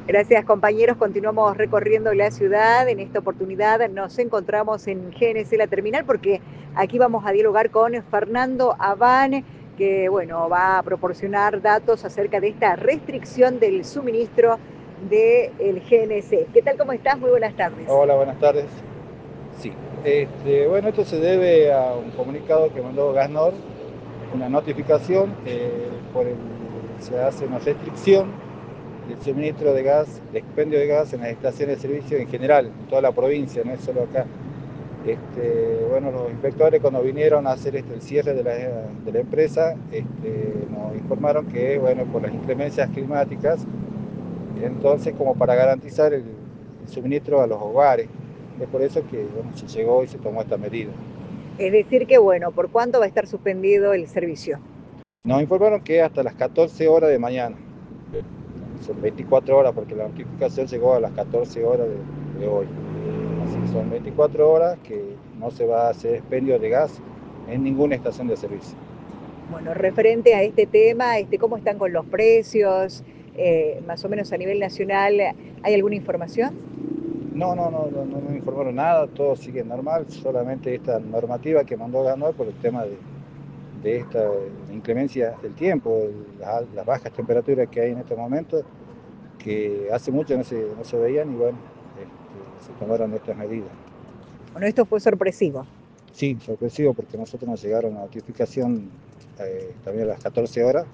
Gracias, compañeros. Continuamos recorriendo la ciudad. En esta oportunidad nos encontramos en GNC La Terminal porque aquí vamos a dialogar con Fernando Abán, que bueno, va a proporcionar datos acerca de esta restricción del suministro del GNC. ¿Qué tal? ¿Cómo estás? Muy buenas tardes. Hola, buenas tardes. Sí, bueno, esto se debe a un comunicado que mandó Gasnor, una notificación por el se hace una restricción del suministro de gas, de expendio de gas en las estaciones de servicio en general, en toda la provincia, no es solo acá. Bueno, los inspectores cuando vinieron a hacer el cierre de la empresa, nos informaron que, bueno, por las inclemencias climáticas, entonces como para garantizar el suministro a los hogares. Es por eso que bueno, se llegó y se tomó esta medida. Es decir que bueno, ¿por cuánto va a estar suspendido el servicio? Nos informaron que hasta las 14 horas de mañana. Son 24 horas porque la notificación llegó a las 14 horas de hoy. Así que son 24 horas que no se va a hacer expendio de gas en ninguna estación de servicio. Bueno, referente a este tema, ¿cómo están con los precios? Más o menos a nivel nacional, ¿hay alguna información? No me informaron nada, todo sigue normal, solamente esta normativa que mandó Ganor por el tema de esta inclemencia del tiempo, las bajas temperaturas que hay en este momento, que hace mucho no se veían y bueno, se tomaron estas medidas. Bueno, esto fue sorpresivo. Sí, sorpresivo porque nosotros nos llegaron la notificación también a las 14 horas,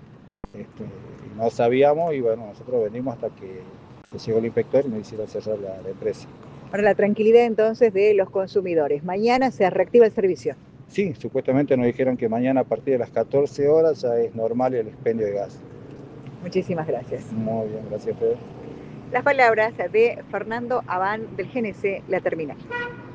y no sabíamos y bueno, nosotros venimos hasta que llegó el inspector y nos hicieron cerrar la empresa. Para la tranquilidad entonces de los consumidores. Mañana se reactiva el servicio. Sí, supuestamente nos dijeron que mañana a partir de las 14 horas ya es normal el expendio de gas. Muchísimas gracias. Muy bien, gracias, Pedro. Las palabras de Fernando Abán del GNC La Terminal.